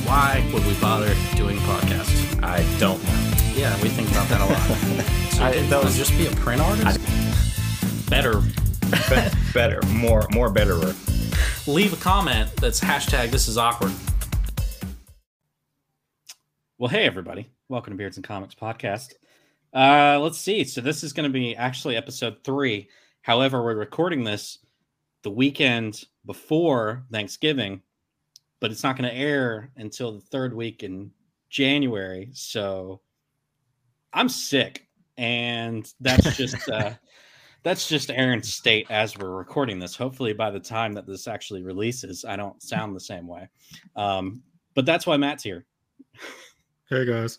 Why would we bother doing a podcast? I don't know. Yeah, we think about that a lot. So that would just be a print artist? Better. Better. More betterer. Leave a comment that's hashtag this is awkward. Well, hey, everybody. Welcome to Beards and Comics Podcast. Let's see. So this is going to be actually episode 3. However, we're recording this the weekend before Thanksgiving, but it's not going to air until the third week in January. So I'm sick, and that's just Aaron's state as we're recording this. Hopefully by the time that this actually releases, I don't sound the same way. But that's why Matt's here. Hey, guys.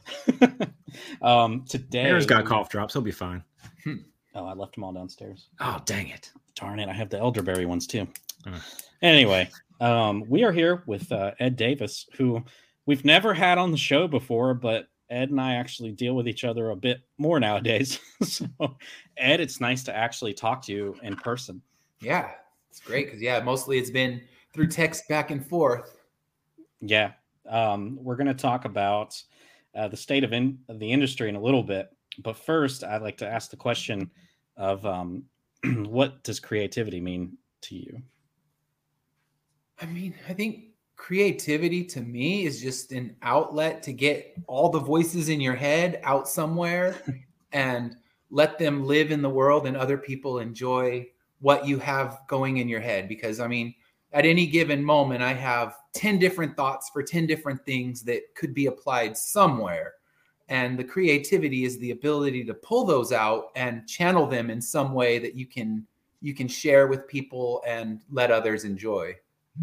Today Aaron's got cough drops. He'll be fine. Oh, I left them all downstairs. Oh, dang it. Darn it. I have the elderberry ones too. Anyway, we are here with Ed Davis, who we've never had on the show before, but Ed and I actually deal with each other a bit more nowadays. So, Ed, it's nice to actually talk to you in person. Yeah, it's great because, mostly it's been through text back and forth. Yeah. We're going to talk about the state of the industry in a little bit. But first, I'd like to ask the question of what does creativity mean to you? I mean, I think creativity to me is just an outlet to get all the voices in your head out somewhere and let them live in the world and other people enjoy what you have going in your head. Because, I mean, at any given moment, I have 10 different thoughts for 10 different things that could be applied somewhere. And the creativity is the ability to pull those out and channel them in some way that you can share with people and let others enjoy.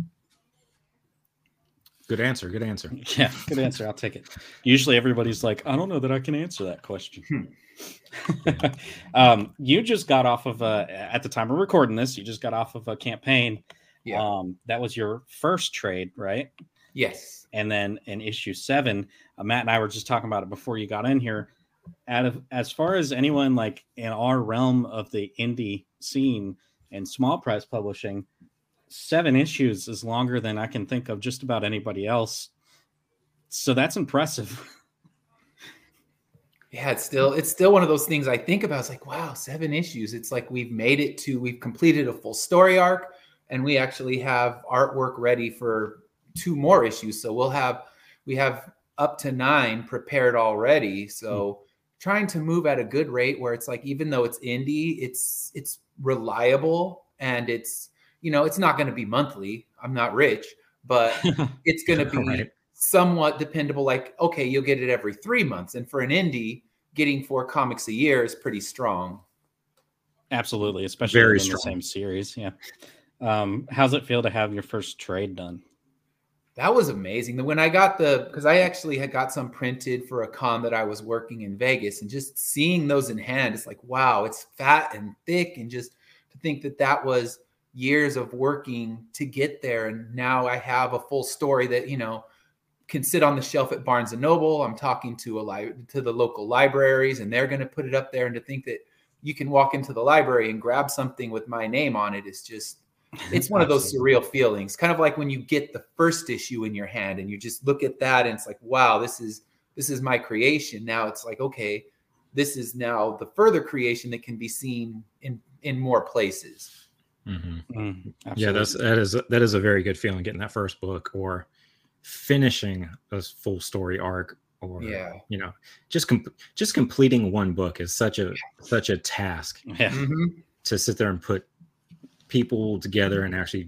Good answer. Yeah, good answer. I'll take it. Usually everybody's like, I don't know that I can answer that question. You just got off of at the time of recording this, you just got off of a campaign. Yeah. That was your first trade, right? Yes. And then in issue 7, Matt and I were just talking about it before you got in here. As far as anyone like in our realm of the indie scene and small press publishing, 7 issues is longer than I can think of just about anybody else. So that's impressive. Yeah, it's still one of those things I think about. It's like, wow, 7 issues. It's like we've completed a full story arc, and we actually have artwork ready for 2 more issues. So we have up to 9 prepared already. So trying to move at a good rate where it's like, even though it's indie, it's reliable, and it's, it's not going to be monthly. I'm not rich, but it's going to be Right. somewhat dependable. Like, okay, you'll get it every 3 months. And for an indie, getting 4 comics a year is pretty strong. Absolutely, especially Very in strong. the same series. Yeah. How's it feel to have your first trade done? That was amazing. When I got because I actually had got some printed for a con that I was working in Vegas, and just seeing those in hand, it's like, wow, it's fat and thick. And just to think that was years of working to get there. And now I have a full story that, can sit on the shelf at Barnes and Noble. I'm talking to the local libraries, and they're going to put it up there. And to think that you can walk into the library and grab something with my name on it is just, it's one of those surreal feelings. Kind of like when you get the first issue in your hand and you just look at that and it's like, wow, this is my creation. Now it's like, okay, this is now the further creation that can be seen in more places. Mm-hmm. Yeah, that is a very good feeling, getting that first book or finishing a full story arc, or just completing one book is such a task. Yeah. Mm-hmm. To sit there and put people together and actually,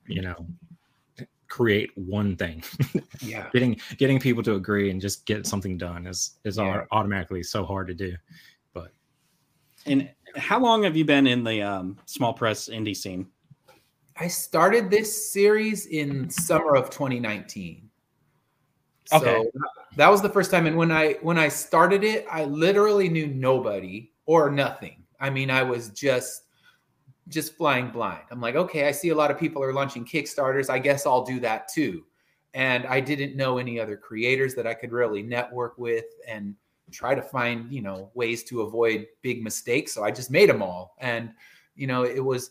create one thing. Yeah. Getting people to agree and just get something done is automatically so hard to do. But And how long have you been in the small press indie scene? I started this series in summer of 2019. Okay. So that was the first time. And when I started it, I literally knew nobody or nothing. I mean, I was just flying blind. I'm like, okay, I see a lot of people are launching Kickstarters. I guess I'll do that too. And I didn't know any other creators that I could really network with and try to find, ways to avoid big mistakes. So I just made them all. And, it was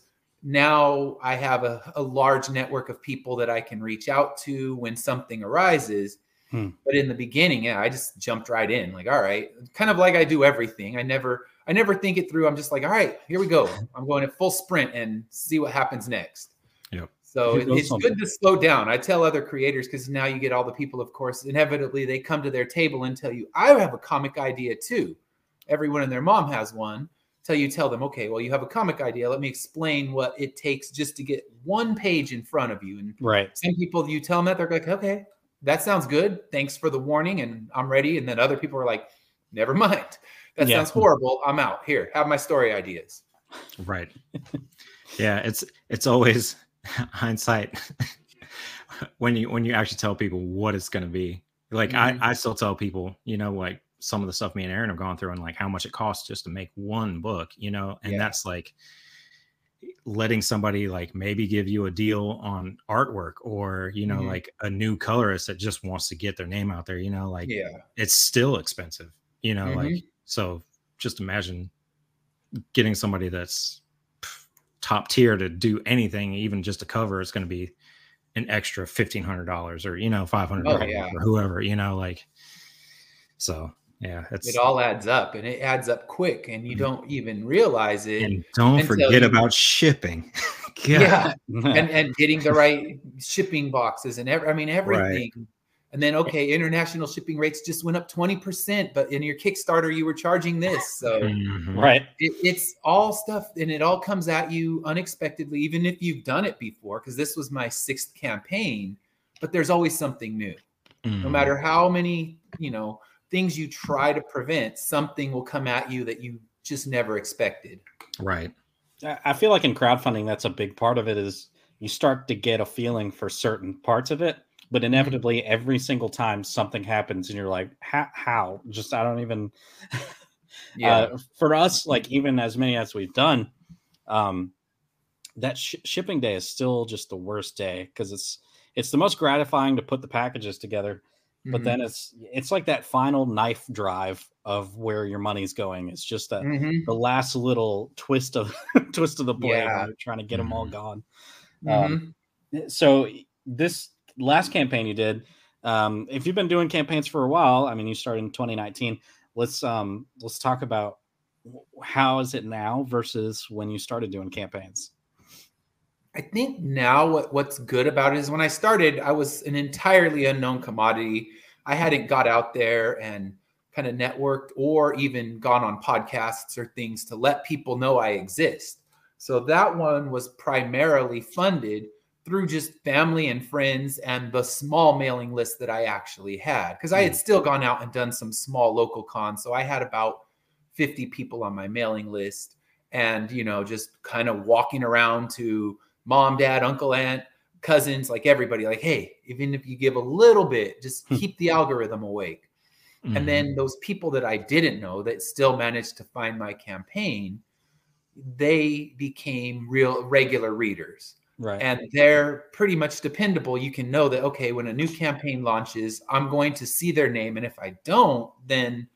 now I have a large network of people that I can reach out to when something arises. But in the beginning, I just jumped right in, like, all right, kind of like I do everything. I never think it through. I'm just like, all right, here we go. I'm going at full sprint and see what happens next. Yep. So it's good to slow down. I tell other creators, because now you get all the people, of course, inevitably they come to their table and tell you, I have a comic idea too. Everyone and their mom has one. Tell them, okay, well, you have a comic idea. Let me explain what it takes just to get one page in front of you. And some people, you tell them that, they're like, okay, that sounds good. Thanks for the warning, and I'm ready. And then other people are like, never mind. That sounds horrible. I'm out. Here, have my story ideas. Right. Yeah, it's always hindsight when you actually tell people what it's going to be. Like I still tell people, like some of the stuff me and Aaron have gone through and like how much it costs just to make one book, and that's like letting somebody like maybe give you a deal on artwork, or like a new colorist that just wants to get their name out there, it's still expensive, like, so just imagine getting somebody that's top tier to do anything, even just a cover, is going to be an extra $1,500 or $500 or whoever, like, so yeah, it all adds up, and it adds up quick, and you don't even realize it. And don't forget about shipping. and getting the right shipping boxes and everything. Right. And then, okay, international shipping rates just went up 20%, but in your Kickstarter, you were charging this. So it's all stuff, and it all comes at you unexpectedly, even if you've done it before, because this was my 6th campaign, but there's always something new. No matter how many, things you try to prevent, something will come at you that you just never expected. Right. I feel like in crowdfunding, that's a big part of it, is you start to get a feeling for certain parts of it, but inevitably every single time something happens and you're like, how? Just, I don't even, for us, like even as many as we've done, that shipping day is still just the worst day, because it's the most gratifying to put the packages together. But then it's like that final knife drive of where your money's going. It's just the last little twist of the blade when you're trying to get them all gone. So this last campaign you did, if you've been doing campaigns for a while, I mean, you started in 2019. Let's talk about how is it now versus when you started doing campaigns. I think now what's good about it is when I started, I was an entirely unknown commodity. I hadn't got out there and kind of networked or even gone on podcasts or things to let people know I exist. So that one was primarily funded through just family and friends and the small mailing list that I actually had, because I had still gone out and done some small local cons. So I had about 50 people on my mailing list, and, just kind of walking around to mom, dad, uncle, aunt, cousins, like everybody, like, hey, even if you give a little bit, just keep the algorithm awake. And then those people that I didn't know that still managed to find my campaign, they became regular readers. Right. And they're pretty much dependable. You can know that, okay, when a new campaign launches, I'm going to see their name. And if I don't, then,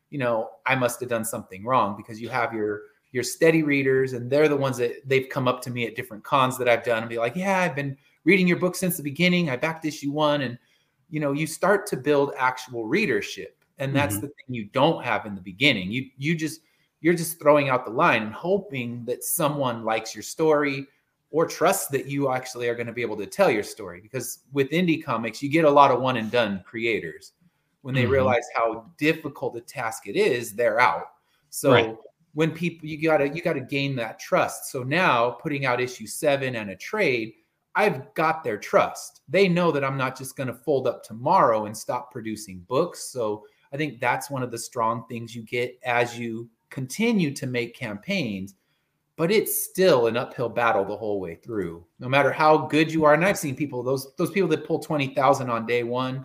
I must have done something wrong, because you have your steady readers, and they're the ones that they've come up to me at different cons that I've done and be like, yeah, I've been reading your book since the beginning. I backed issue 1. And, you start to build actual readership. And that's the thing you don't have in the beginning. You're just throwing out the line and hoping that someone likes your story or trusts that you actually are going to be able to tell your story. Because with indie comics, you get a lot of one and done creators. When they realize how difficult a task it is, they're out. So when people, you gotta gain that trust. So now putting out issue 7 and a trade, I've got their trust. They know that I'm not just going to fold up tomorrow and stop producing books. So I think that's one of the strong things you get as you continue to make campaigns, but it's still an uphill battle the whole way through, no matter how good you are. And I've seen people, those people that pull 20,000 on day one,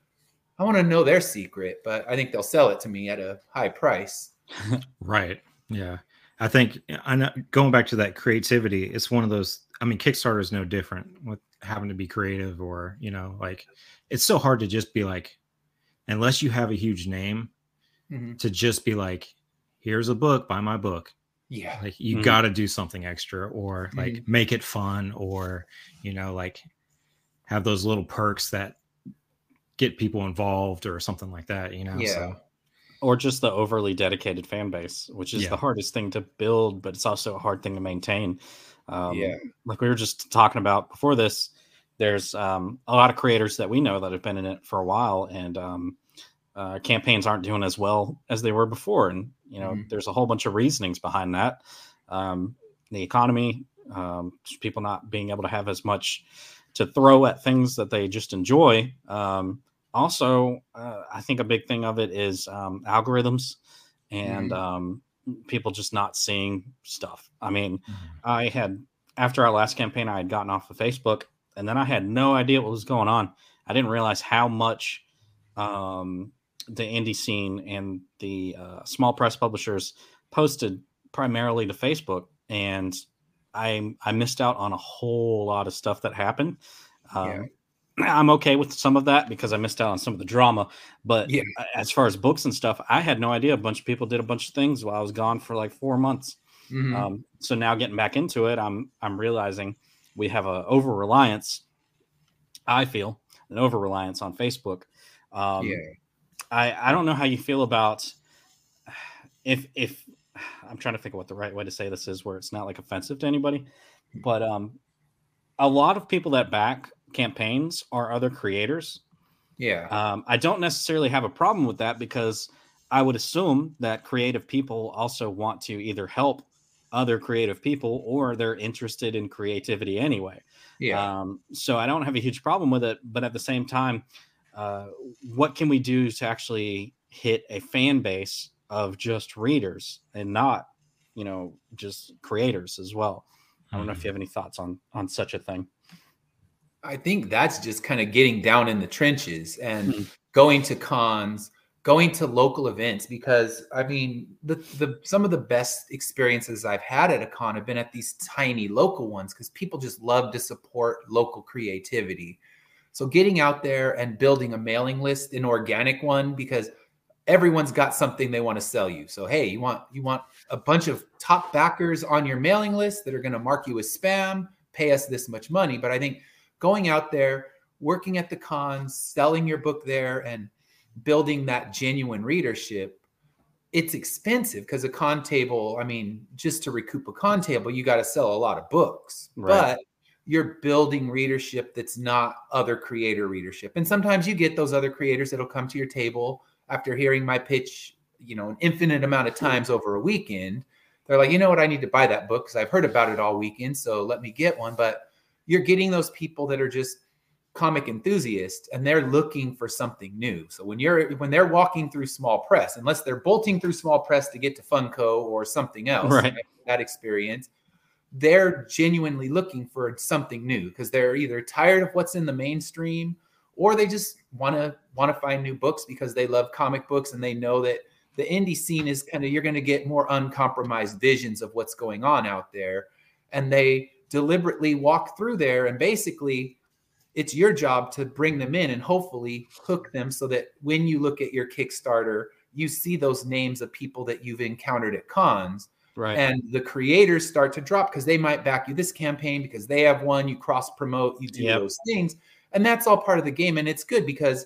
I want to know their secret, but I think they'll sell it to me at a high price. Right. Yeah. I think going back to that creativity, it's one of those, I mean, Kickstarter is no different with having to be creative, or, like, it's so hard to just be like, unless you have a huge name, to just be like, here's a book, buy my book. Yeah. Like you got to do something extra, or like make it fun, or, you know, like have those little perks that get people involved or something like that, you know? Yeah. So, or just the overly dedicated fan base, which is the hardest thing to build, but it's also a hard thing to maintain. Like we were just talking about before this, there's a lot of creators that we know that have been in it for a while, and campaigns aren't doing as well as they were before. And, you know, there's a whole bunch of reasonings behind that. The economy, people not being able to have as much to throw at things that they just enjoy. Also, I think a big thing of it is algorithms and people just not seeing stuff. I mean, after our last campaign, I had gotten off of Facebook, and then I had no idea what was going on. I didn't realize how much the indie scene and the small press publishers posted primarily to Facebook, and I missed out on a whole lot of stuff that happened. I'm okay with some of that because I missed out on some of the drama, but as far as books and stuff, I had no idea. A bunch of people did a bunch of things while I was gone for like 4 months. So now getting back into it, I'm realizing we have a over-reliance. I feel an over-reliance on Facebook. I don't know how you feel about if I'm trying to think of what the right way to say this is, where it's not like offensive to anybody, but a lot of people that back campaigns are other creators. I don't necessarily have a problem with that, because I would assume that creative people also want to either help other creative people, or they're interested in creativity anyway. So I don't have a huge problem with it, but at the same time, what can we do to actually hit a fan base of just readers and not, you know, just creators as well? I don't know if you have any thoughts on such a thing. I think that's just kind of getting down in the trenches and going to cons, going to local events, because I mean, some of the best experiences I've had at a con have been at these tiny local ones, because people just love to support local creativity. So getting out there and building a mailing list, an organic one, because everyone's got something they want to sell you. So, hey, you want a bunch of top backers on your mailing list that are going to mark you as spam, pay us this much money. But I think going out there, working at the cons, selling your book there, and building that genuine readership, it's expensive, because a con table, I mean, just to recoup a con table, you got to sell a lot of books. But you're building readership that's not other creator readership. And sometimes you get those other creators that'll come to your table after hearing my pitch, you know, an infinite amount of times over a weekend. They're like, you know what, I need to buy that book because I've heard about it all weekend, so let me get one. But you're getting those people that are just comic enthusiasts, and they're looking for something new. So when they're walking through small press, unless they're bolting through small press to get to Funko or something else, that experience, they're genuinely looking for something new, because they're either tired of what's in the mainstream, or they just want to find new books because they love comic books, and they know that the indie scene is kind of, you're going to get more uncompromised visions of what's going on out there. And they deliberately walk through there, and basically it's your job to bring them in and hopefully hook them, so that when you look at your Kickstarter, you see those names of people that you've encountered at cons. And the creators start to drop, because they might back you this campaign because they have one, you cross promote, you do those things. And that's all part of the game. And it's good, because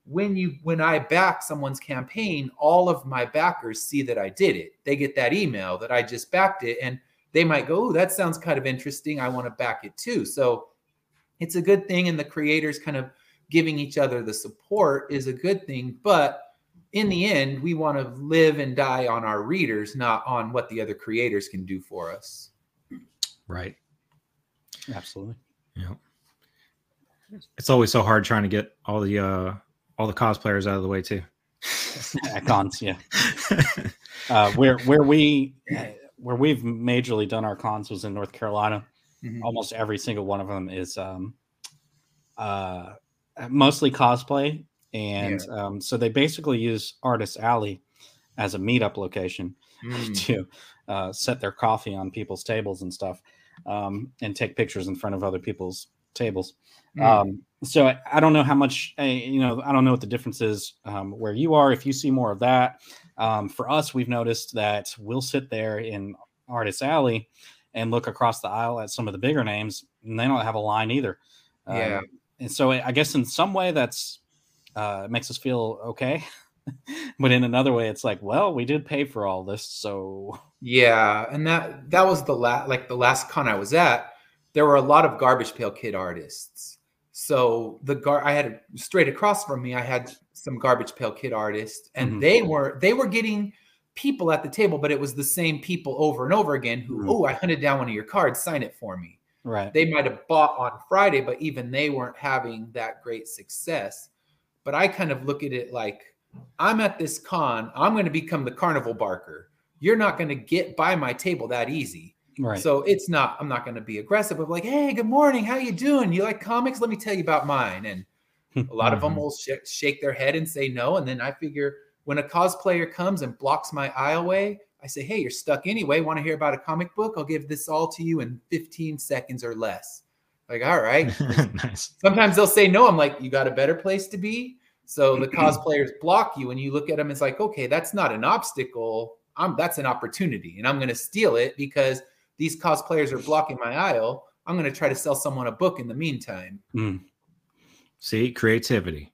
when I back someone's campaign, all of my backers see that I did it. They get that email that I just backed it, and they might go, oh, that sounds kind of interesting, I want to back it too. So it's a good thing. And the creators kind of giving each other the support is a good thing. But in the end, we want to live and die on our readers, not on what the other creators can do for us. Right. Absolutely. Yeah. It's always so hard trying to get all the cosplayers out of the way too. At cons, yeah. Where we've majorly done our cons was in North Carolina. Almost every single one of them is mostly cosplay. And so they basically use Artist Alley as a meetup location to set their coffee on people's tables and stuff, and take pictures in front of other people's tables. So I don't know how much, I don't know what the difference is where you are, if you see more of that. For us, we've noticed that we'll sit there in Artist Alley and look across the aisle at some of the bigger names, and they don't have a line either. Yeah. And so I guess in some way that's makes us feel okay. But in another way, it's like, well, we did pay for all this. So yeah. And that was the last con I was at, there were a lot of Garbage Pail Kid artists. So I had straight across from me, I had some Garbage Pail Kid artists, and they were getting people at the table, but it was the same people over and over again who, I hunted down one of your cards, sign it for me. Right. They might have bought on Friday, but even they weren't having that great success. But I kind of look at it like, I'm at this con, I'm going to become the carnival barker. You're not going to get by my table that easy. Right. So I'm not going to be aggressive of like, hey, good morning. How you doing? You like comics? Let me tell you about mine. And a lot of them will shake their head and say no. And then I figure when a cosplayer comes and blocks my aisleway, I say, hey, you're stuck anyway. Want to hear about a comic book? I'll give this all to you in 15 seconds or less. Like, all right. Nice. Sometimes they'll say no. I'm like, you got a better place to be? So the cosplayers block you, and you look at them, it's like, okay, that's not an obstacle. That's an opportunity, and I'm going to steal it because these cosplayers are blocking my aisle. I'm going to try to sell someone a book in the meantime. See, creativity.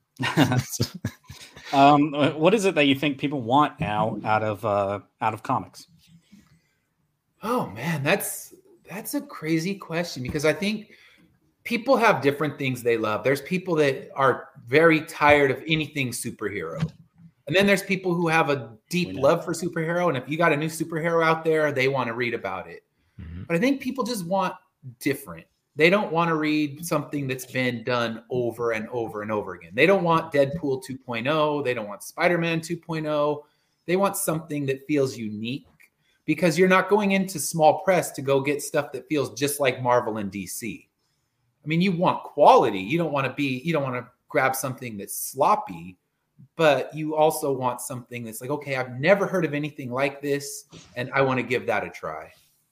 What is it that you think people want now out of comics? Oh man, that's a crazy question, because I think people have different things they love. There's people that are very tired of anything superhero. And then there's people who have a deep love for superhero. And if you got a new superhero out there, they want to read about it. But I think people just want different. They don't want to read something that's been done over and over and over again. They don't want Deadpool 2.0. They don't want Spider-Man 2.0. They want something that feels unique, because you're not going into small press to go get stuff that feels just like Marvel and DC. I mean, you want quality. You don't want to grab something that's sloppy, but you also want something that's like, okay, I've never heard of anything like this, and I want to give that a try.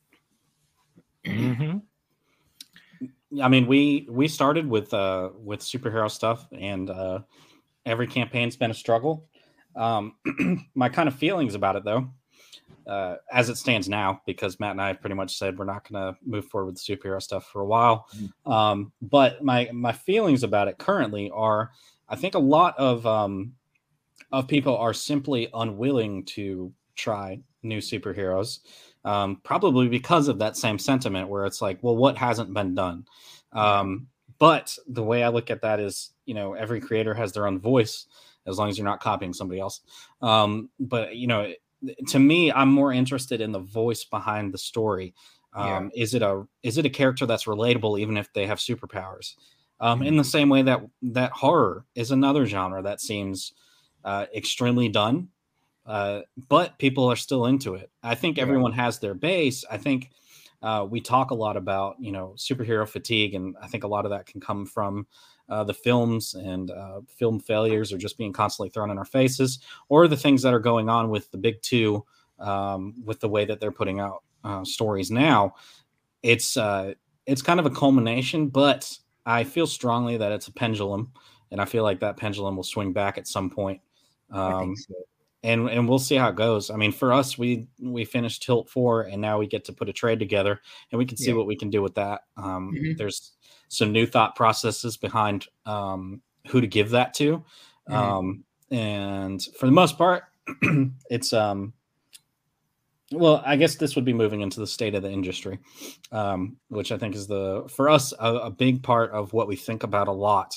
I mean, we started with superhero stuff, and every campaign's been a struggle. My kind of feelings about it, though, as it stands now, because Matt and I have pretty much said we're not going to move forward with superhero stuff for a while. But my feelings about it currently are, I think a lot of people are simply unwilling to try new superheroes, probably because of that same sentiment where it's like, well, what hasn't been done? But the way I look at that is, every creator has their own voice, as long as you're not copying somebody else. But, to me, I'm more interested in the voice behind the story. Is it a character that's relatable, even if they have superpowers? In the same way that horror is another genre that seems extremely done, but people are still into it. I think everyone has their base. I think we talk a lot about, superhero fatigue, and I think a lot of that can come from the films and film failures, or just being constantly thrown in our faces, or the things that are going on with the big two, with the way that they're putting out stories now. It's kind of a culmination, but I feel strongly that it's a pendulum, and I feel like that pendulum will swing back at some point. I think so. And we'll see how it goes. I mean, for us, we finished Tilt 4, and now we get to put a trade together, and we can see what we can do with that. There's some new thought processes behind who to give that to. And for the most part, it's well, I guess this would be moving into the state of the industry, which I think is for us a big part of what we think about a lot.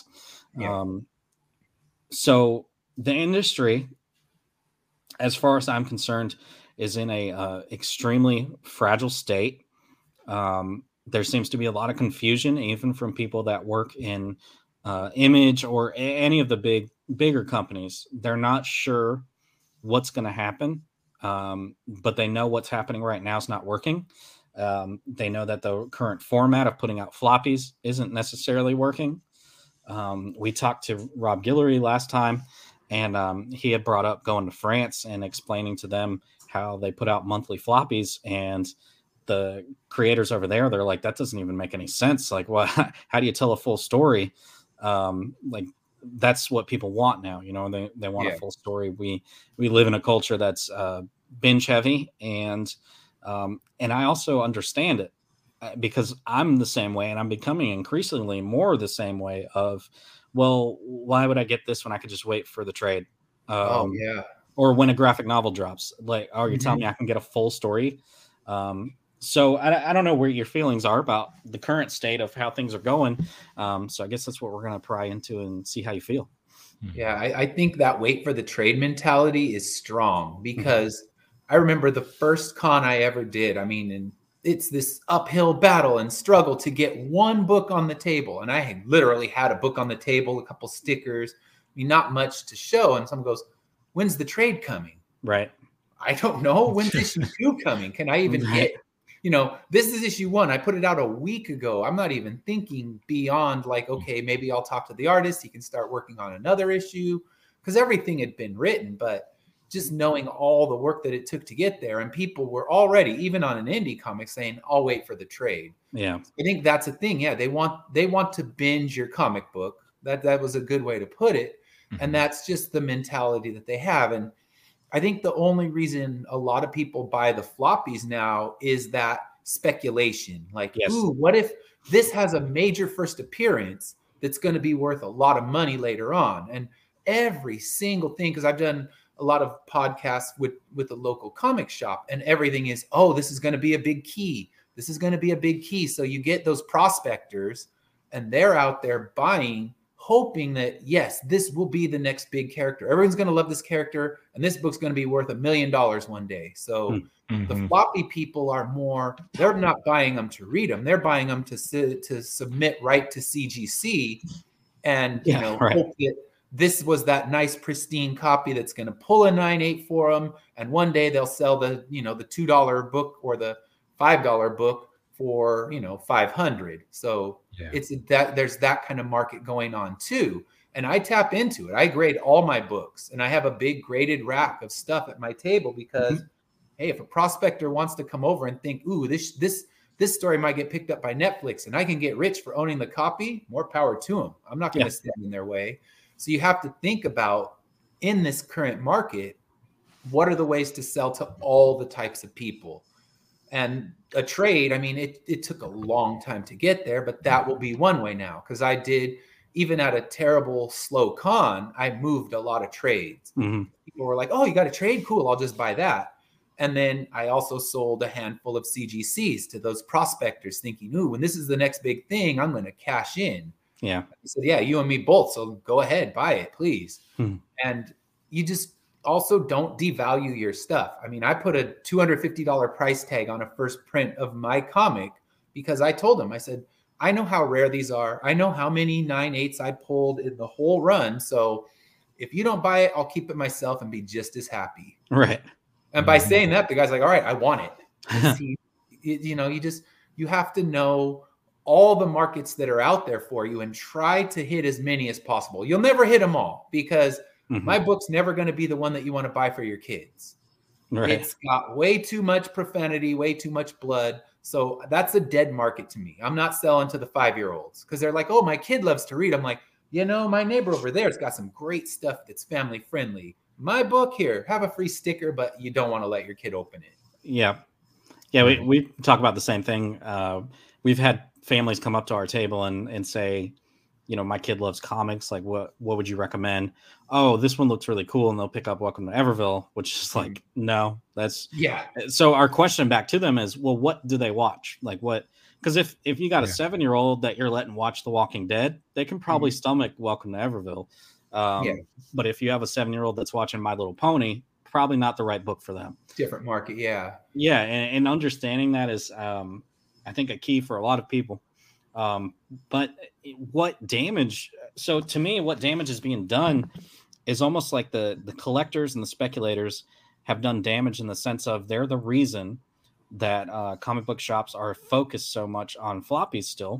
So the industry, as far as I'm concerned, is in a extremely fragile state. There seems to be a lot of confusion, even from people that work in Image or any of the bigger companies. They're not sure what's going to happen, but they know what's happening right now is not working. They know that the current format of putting out floppies isn't necessarily working. We talked to Rob Guillory last time, and he had brought up going to France and explaining to them how they put out monthly floppies, and the creators over there, they're like, that doesn't even make any sense. Like, what? How do you tell a full story? Like, that's what people want now. They want a full story. We live in a culture that's binge heavy, and And I also understand it because I'm the same way, and I'm becoming increasingly more the same way of, well, why would I get this when I could just wait for the trade? Oh yeah. Or when a graphic novel drops, like, oh, you're telling me I can get a full story. So I don't know where your feelings are about the current state of how things are going. So I guess that's what we're going to pry into and see how you feel. Yeah, I think that wait for the trade mentality is strong because I remember the first con I ever did. I mean, and it's this uphill battle and struggle to get one book on the table. And I had literally had a book on the table, a couple stickers, I mean, not much to show. And someone goes, "When's the trade coming?" Right. I don't know. When's issue 2 coming? Can I even get, this is issue 1. I put it out a week ago. I'm not even thinking beyond like, okay, maybe I'll talk to the artist. He can start working on another issue because everything had been written, but just knowing all the work that it took to get there. And people were already, even on an indie comic, saying, "I'll wait for the trade." Yeah. I think that's a thing. Yeah. They want to binge your comic book. That was a good way to put it. And that's just the mentality that they have. And I think the only reason a lot of people buy the floppies now is that speculation. Like, yes, ooh, what if this has a major first appearance that's going to be worth a lot of money later on? And every single thing, because I've done a lot of podcasts with a local comic shop, and everything is, oh, this is going to be a big key. This is going to be a big key. So you get those prospectors and they're out there buying, hoping that, yes, this will be the next big character. Everyone's going to love this character, and this book's going to be worth $1 million one day. So the floppy people are more, they're not buying them to read them. They're buying them to submit right to CGC and, hope that this was that nice pristine copy that's going to pull a 9.8 for them. And one day they'll sell the, the $2 book or the $5 book for, $500. So it's that there's that kind of market going on too. And I tap into it. I grade all my books, and I have a big graded rack of stuff at my table because, hey, if a prospector wants to come over and think, ooh, this story might get picked up by Netflix and I can get rich for owning the copy, more power to them. I'm not going to stand in their way. So you have to think about, in this current market, what are the ways to sell to all the types of people? And a trade, I mean, it took a long time to get there, but that will be one way now. Because I did, even at a terrible slow con, I moved a lot of trades. People were like, "Oh, you got a trade? Cool, I'll just buy that." And then I also sold a handful of CGCs to those prospectors thinking, "Ooh, when this is the next big thing, I'm going to cash in." Yeah. I said, "Yeah, you and me both. So go ahead, buy it, please." And you just also don't devalue your stuff. I mean, I put a $250 price tag on a first print of my comic because I told them, I said, I know how rare these are. I know how many 9.8s I pulled in the whole run. So if you don't buy it, I'll keep it myself and be just as happy. Right. And by saying that, the guy's like, "All right, I want it." You have to know all the markets that are out there for you and try to hit as many as possible. You'll never hit them all because my book's never going to be the one that you want to buy for your kids. Right. It's got way too much profanity, way too much blood. So that's a dead market to me. I'm not selling to the 5-year-olds because they're like, "Oh, my kid loves to read." I'm like, my neighbor over there has got some great stuff that's family friendly. My book here, have a free sticker, but you don't want to let your kid open it. Yeah. Yeah. We talk about the same thing. We've had families come up to our table and say, "My kid loves comics. Like, what would you recommend?" "Oh, this one looks really cool." And they'll pick up Welcome to Everville, which is like, no, that's. Yeah. So our question back to them is, well, what do they watch? Like what? Because if you got a 7-year-old that you're letting watch The Walking Dead, they can probably stomach Welcome to Everville. But if you have a 7-year-old that's watching My Little Pony, probably not the right book for them. Different market. Yeah. Yeah. And understanding that is, I think, a key for a lot of people. But what damage? So to me, what damage is being done is almost like the collectors and the speculators have done damage in the sense of they're the reason that comic book shops are focused so much on floppies still.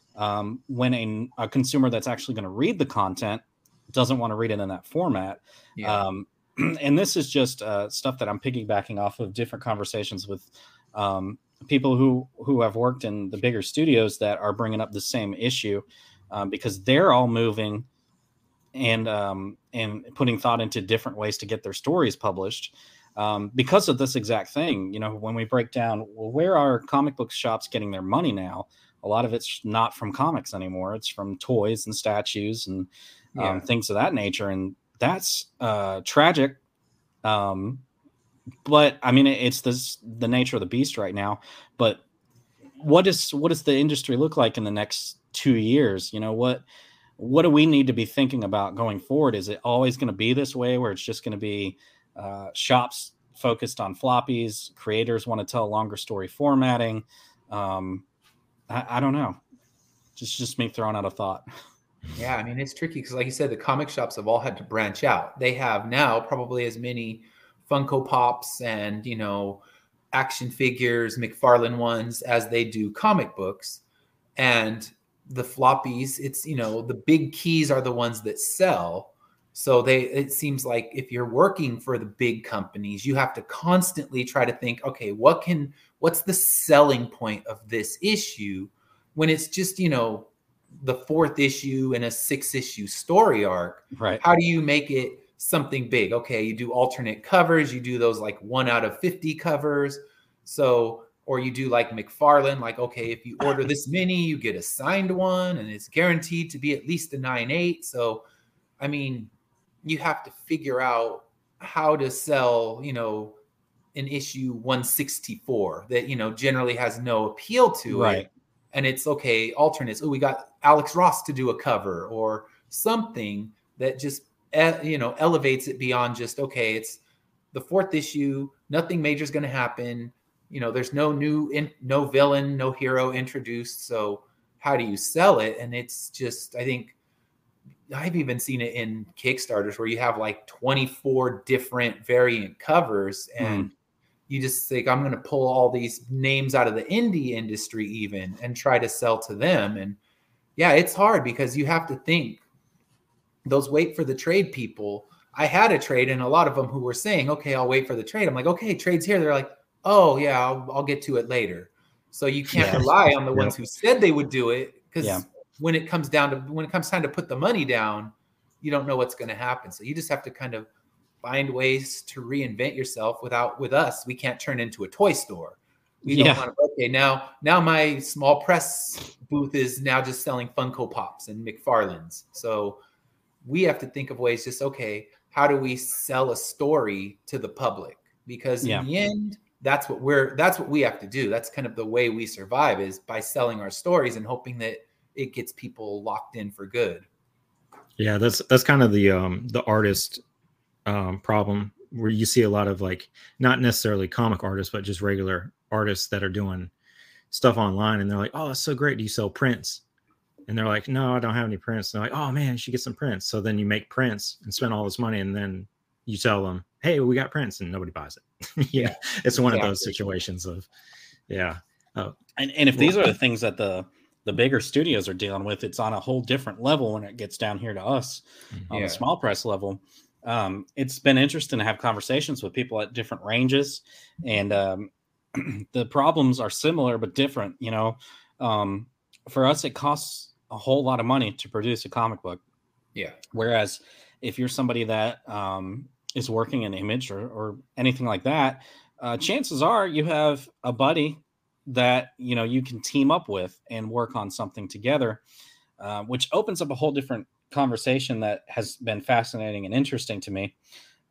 When a consumer that's actually going to read the content doesn't want to read it in that format. Yeah. And this is just stuff that I'm piggybacking off of different conversations with people who have worked in the bigger studios that are bringing up the same issue because they're all moving and putting thought into different ways to get their stories published. because of this exact thing. You know, when we break down, well, where are comic book shops getting their money now? A lot of it's not from comics anymore. It's from toys and statues and things of that nature. And that's tragic. But I mean, it's the nature of the beast right now. But what does the industry look like in the next 2 years? You know, what do we need to be thinking about going forward? Is it always going to be this way where it's just going to be shops focused on floppies, creators want to tell longer story formatting? I don't know. Just me throwing out a thought. Yeah, I mean, it's tricky because, like you said, the comic shops have all had to branch out. They have now probably as many Funko Pops and, you know, action figures, McFarlane ones, as they do comic books. And the floppies, it's, you know, the big keys are the ones that sell. So it seems like if you're working for the big companies, you have to constantly try to think, okay, what's the selling point of this issue when it's just, you know, the 4th issue in a 6-issue story arc? Right. How do you make it something big? Okay, you do alternate covers, you do those like 1 out of 50 covers. So, or you do like McFarlane, like, okay, if you order this many, you get a signed one and it's guaranteed to be at least a 9.8. So, I mean, you have to figure out how to sell, you know, an issue 164 that, you know, generally has no appeal to it. And it's okay, alternates. Oh, we got Alex Ross to do a cover or something that just, you know, elevates it beyond just, okay, it's the 4th issue, nothing major is going to happen. You know, there's no no villain, no hero introduced. So how do you sell it? And it's just, I think I've even seen it in Kickstarters where you have like 24 different variant covers and you just think, I'm going to pull all these names out of the indie industry even and try to sell to them. And yeah, it's hard because you have to think those wait for the trade people. I had a trade and a lot of them who were saying, okay, I'll wait for the trade. I'm like, okay, trade's here. They're like, oh yeah, I'll get to it later. So you can't rely on the ones who said they would do it because when it comes time to put the money down, you don't know what's going to happen. So you just have to kind of find ways to reinvent yourself. With us, we can't turn into a toy store. We don't want to, okay, now my small press booth is now just selling Funko Pops and McFarlane's. So we have to think of ways just, okay, how do we sell a story to the public? Because in the end, that's what we have to do. That's kind of the way we survive, is by selling our stories and hoping that it gets people locked in for good. Yeah, that's kind of the artist problem, where you see a lot of, like, not necessarily comic artists, but just regular artists that are doing stuff online, and they're like, oh, that's so great. Do you sell prints? And they're like, no, I don't have any prints. And they're like, oh man, you should get some prints. So then you make prints and spend all this money, and then you tell them, hey, we got prints, and nobody buys it. It's one of those situations of and if these are the things that the bigger studios are dealing with, it's on a whole different level when it gets down here to us on the small press level. It's been interesting to have conversations with people at different ranges, and the problems are similar but different. You know, for us, it costs a whole lot of money to produce a comic book. Yeah. Whereas if you're somebody that is working in Image or anything like that, chances are you have a buddy that, you know, you can team up with and work on something together, which opens up a whole different conversation that has been fascinating and interesting to me.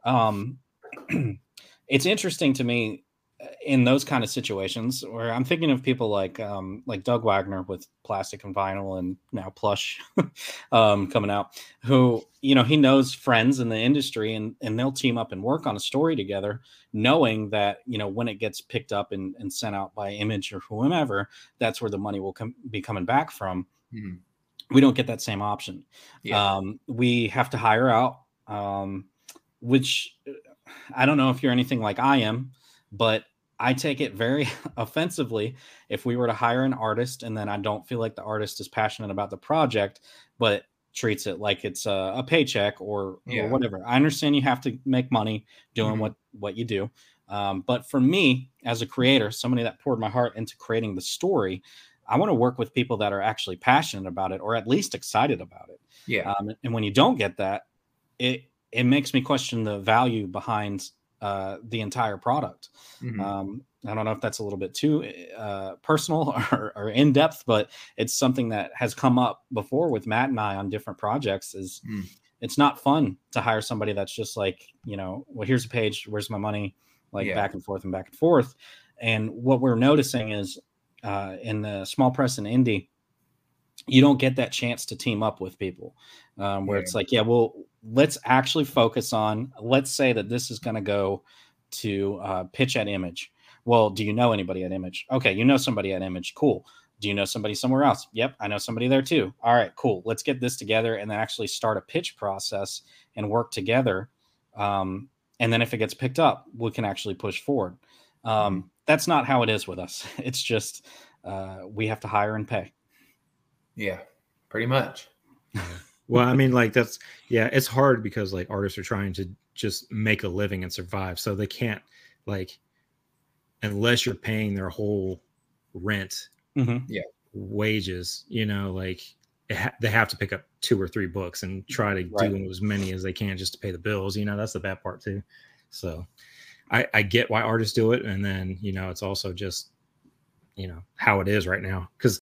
It's interesting to me in those kind of situations where I'm thinking of people like Doug Wagner with Plastic and Vinyl and now Plush coming out, who, you know, he knows friends in the industry and they'll team up and work on a story together, knowing that, you know, when it gets picked up and sent out by Image or whomever, that's where the money will be coming back from. Mm-hmm. We don't get that same option. We have to hire out, which I don't know if you're anything like I am, but I take it very offensively if we were to hire an artist and then I don't feel like the artist is passionate about the project, but treats it like it's a paycheck or whatever. I understand you have to make money doing what you do. But for me, as a creator, somebody that poured my heart into creating the story, I want to work with people that are actually passionate about it or at least excited about it. Yeah. And when you don't get that, it makes me question the value behind the entire product. I don't know if that's a little bit too personal or in depth, but it's something that has come up before with Matt and I on different projects. It's not fun to hire somebody that's just like, well, here's a page, where's my money, like back and forth and back and forth. And what we're noticing is in the small press and indie, you don't get that chance to team up with people where it's like, well, let's actually focus on, let's say that this is going to go to pitch at Image. Well, do you know anybody at Image? Okay, you know somebody at Image. Cool. Do you know somebody somewhere else? Yep, I know somebody there too. All right, cool. Let's get this together and then actually start a pitch process and work together. And then if it gets picked up, we can actually push forward. That's not how it is with us. It's just we have to hire and pay. Yeah, pretty much. Well, I mean, like it's hard because like artists are trying to just make a living and survive. So they can't unless you're paying their whole rent, wages, they have to pick up 2 or 3 books and try to do as many as they can just to pay the bills. That's the bad part too. So I get why artists do it. And then, it's also just, how it is right now. Because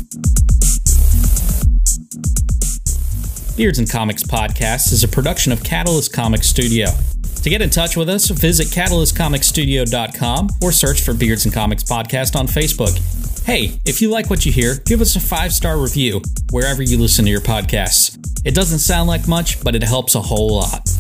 Beards and Comics Podcast is a production of Catalyst Comics Studio. To get in touch with us, visit catalystcomicsstudio.com or search for Beards and Comics Podcast on Facebook. Hey, if you like what you hear, give us a 5-star review wherever you listen to your podcasts. It doesn't sound like much, but it helps a whole lot.